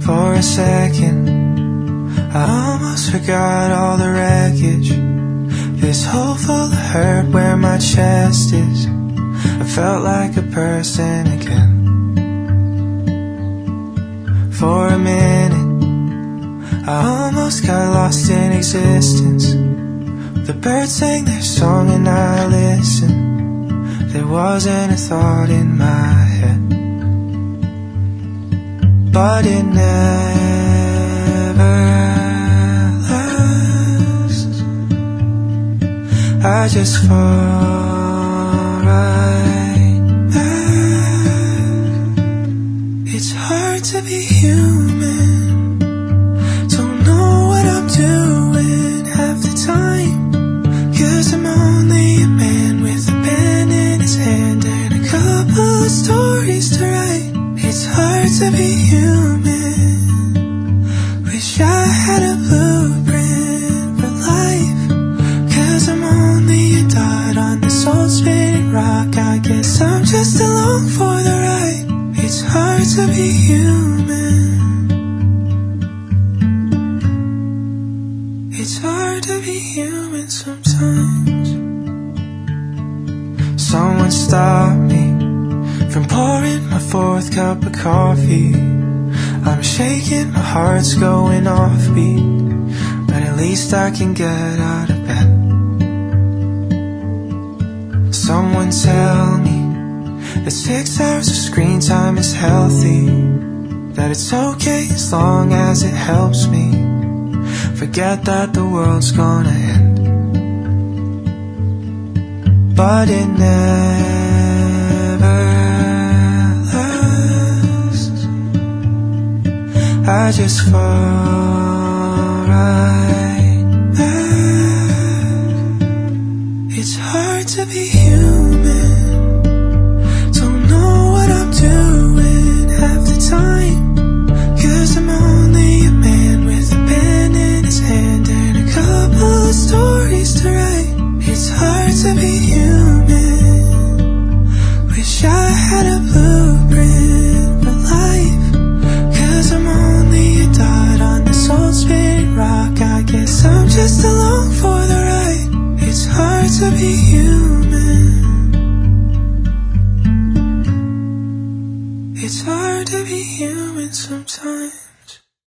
For a second, I almost forgot all the wreckage. This hole full of hurt where my chest is. I felt like a person again. For a minute, I almost got lost in existence. The birds sang their song and I listened. There wasn't a thought in my head, but it never lasts. I just fall right back. It's hard to be human. Don't know what I'm doing half the time, 'cause I'm only a man with a pen in his hand and a couple of stories to write. It's hard to be human. Wish I had a blueprint for life, 'cause I'm only a dot on this old spinning rock. I guess I'm just along for the ride. It's hard to be human. It's hard to be human sometimes. Someone stop me from pouring my fourth cup of coffee. I'm shaking, my heart's going offbeat, but at least I can get out of bed. Someone tell me that 6 hours of screen time is healthy, that it's okay as long as it helps me forget that the world's gonna end. But it never lasts. I just fall right back. It's hard to be human. Don't know what I'm doing half the time, 'cause I'm only a man with a pen in his hand and a couple of stories to write. It's hard to be human. Wish I had a blueprint for life, 'cause I'm only a dot on this old spinning rock. I guess I'm just along for the ride. It's hard to be human.